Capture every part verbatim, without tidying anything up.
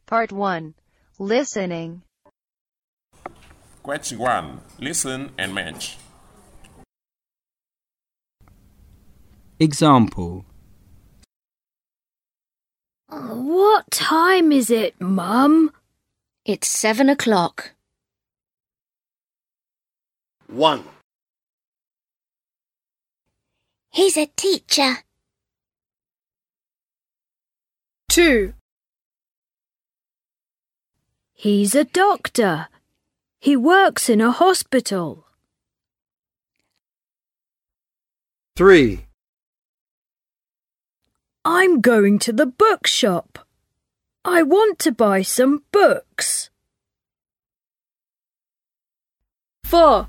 Part one. Listening. Question one. Listen and match. Example. What time is it, Mum? It's seven o'clock. One. He's a teacher. Two. He's a doctor. He works in a hospital. Three. I'm going to the bookshop. I want to buy some books. Four.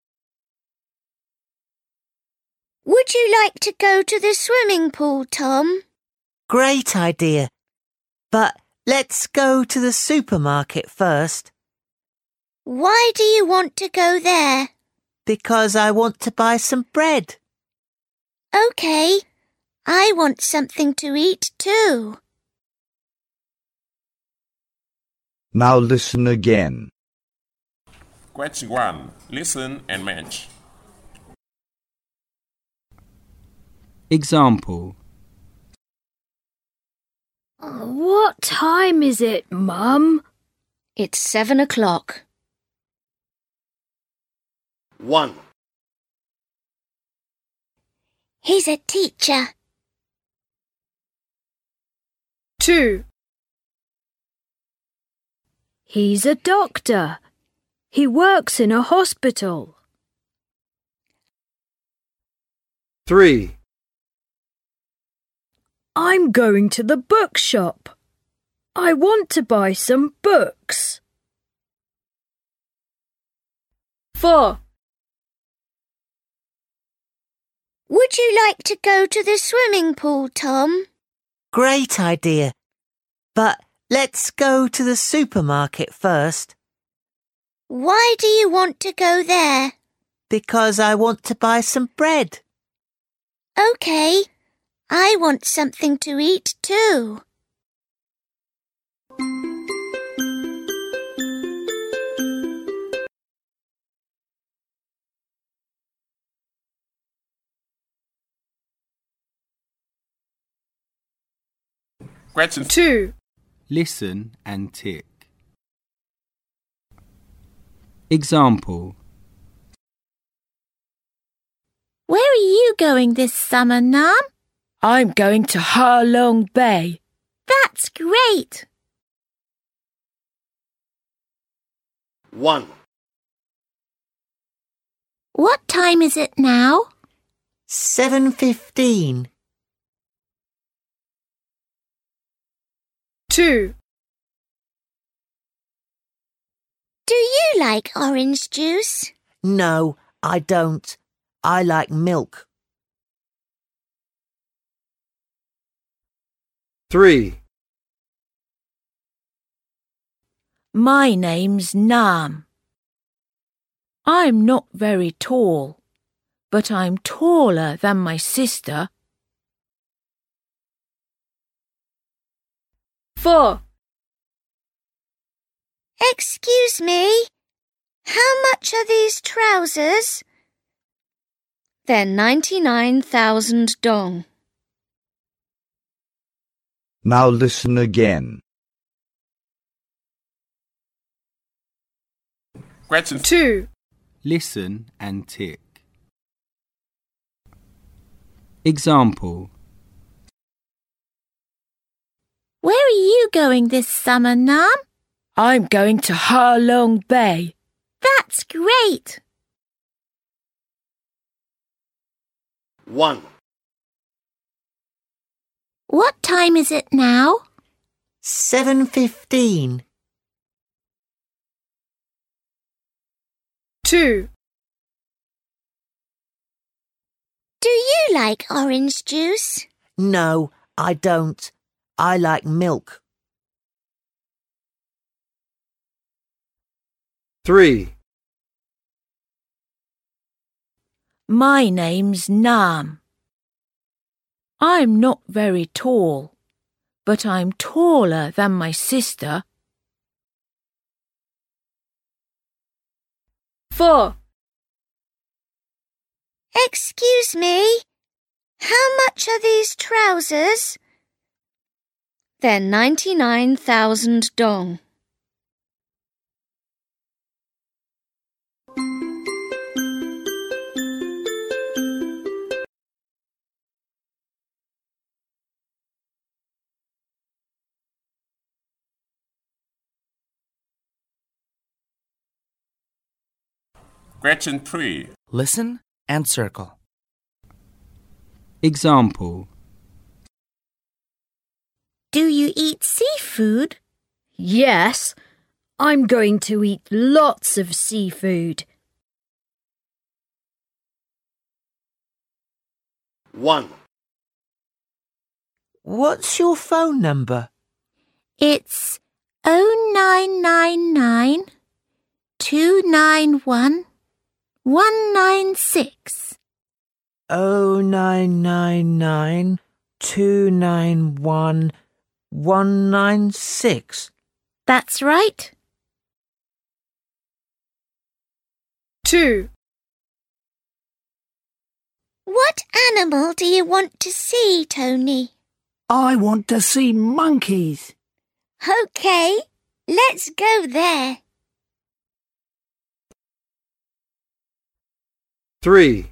Would you like to go to the swimming pool, Tom? Great idea. But let's go to the supermarket first. Why do you want to go there? Because I want to buy some bread. OK. I want something to eat too. Now listen again. Question one. Listen and match. Example. What time is it, Mum? It's seven o'clock. One. He's a teacher. Two. He's a doctor. He works in a hospital. Three. I'm going to the bookshop. I want to buy some books. Four. Would you like to go to the swimming pool, Tom? Great idea. But let's go to the supermarket first. Why do you want to go there? Because I want to buy some bread. OK. I want something to eat too. Question Two. Listen and tick. Example. Where are you going this summer, Nam? I'm going to Ha Long Bay. That's great. One. What time is it now? Seven fifteen. Two. Do you like orange juice? No, I don't. I like milk. Three. My name's Nam. I'm not very tall, but I'm taller than my sister. Four. Excuse me. How much are these trousers? They're ninety-nine thousand dong. Now listen again. Question Two. Listen and tick. Example. Where are you going this summer, Nam? I'm going to Ha Long Bay. That's great. One. What time is it now? Seven fifteen. Two. Do you like orange juice? No, I don't. I like milk. Three. My name's Nam. I'm not very tall, but I'm taller than my sister. Four. Excuse me, how much are these trousers? They're ninety-nine thousand dong. Question three. Listen and circle. Example. Do you eat seafood? Yes, I'm going to eat lots of seafood. One. What's your phone number? It's oh nine nine nine, two nine one, one nine six. Oh nine nine nine two nine one one nine six. That's right. Two. What animal do you want to see, Tony? I want to see monkeys. OK, let's go there. Three.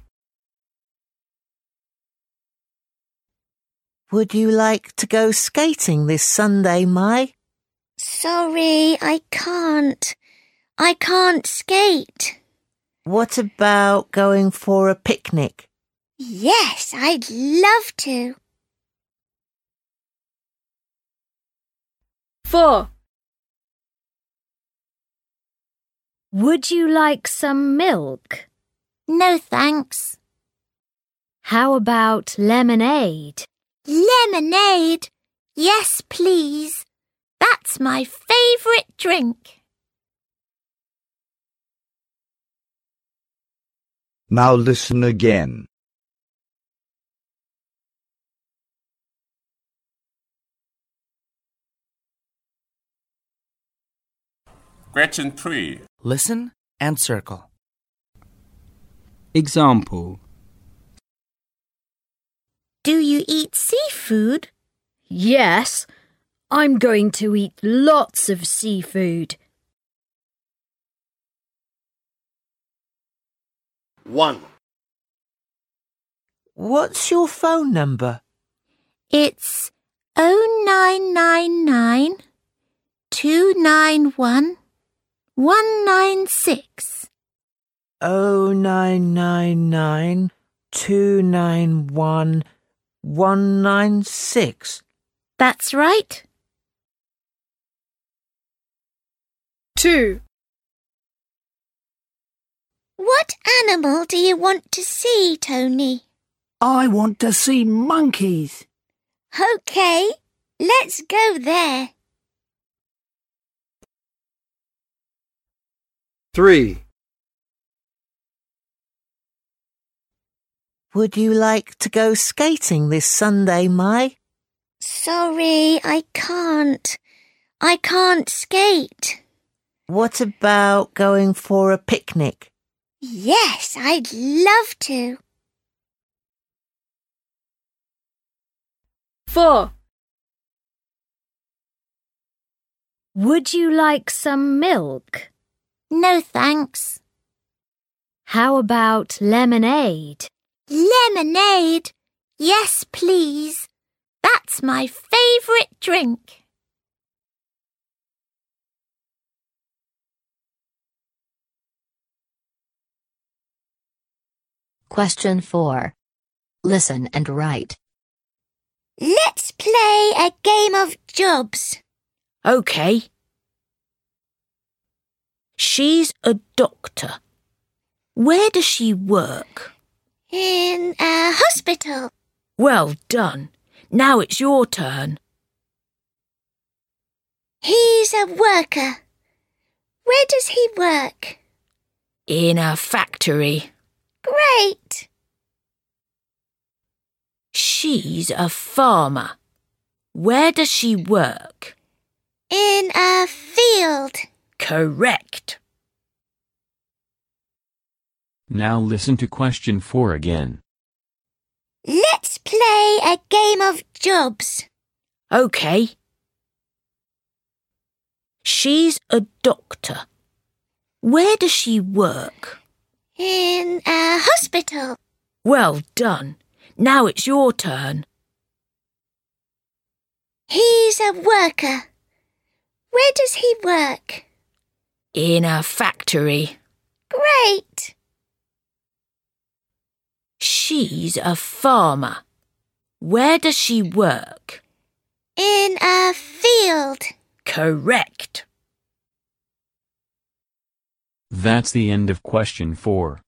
Would you like to go skating this Sunday, Mai? Sorry, I can't. I can't skate. What about going for a picnic? Yes, I'd love to. Four. Would you like some milk? No, thanks. How about lemonade? Lemonade? Yes, please. That's my favourite drink. Now listen again. Question three. Listen and circle. Example. Do you eat seafood? Yes, I'm going to eat lots of seafood. One. What's your phone number? It's oh nine nine nine, two nine one, one nine six. Oh nine nine nine two nine one one nine six. That's right. Two. What animal do you want to see, Tony? I want to see monkeys. OK, let's go there. Three. Would you like to go skating this Sunday, Mai? Sorry, I can't. I can't skate. What about going for a picnic? Yes, I'd love to. Four. Would you like some milk? No, thanks. How about lemonade? Lemonade? Yes, please. That's my favourite drink. Question four. Listen and write. Let's play a game of jobs. OK. She's a doctor. Where does she work? In a hospital. Well done. Now it's your turn. He's a worker. Where does he work? In a factory. Great. She's a farmer. Where does she work? In a field. Correct. Now listen to question four again. Let's play a game of jobs. OK. She's a doctor. Where does she work? In a hospital. Well done. Now it's your turn. He's a worker. Where does he work? In a factory. Great. She's a farmer. Where does she work? In a field. Correct. That's the end of question four.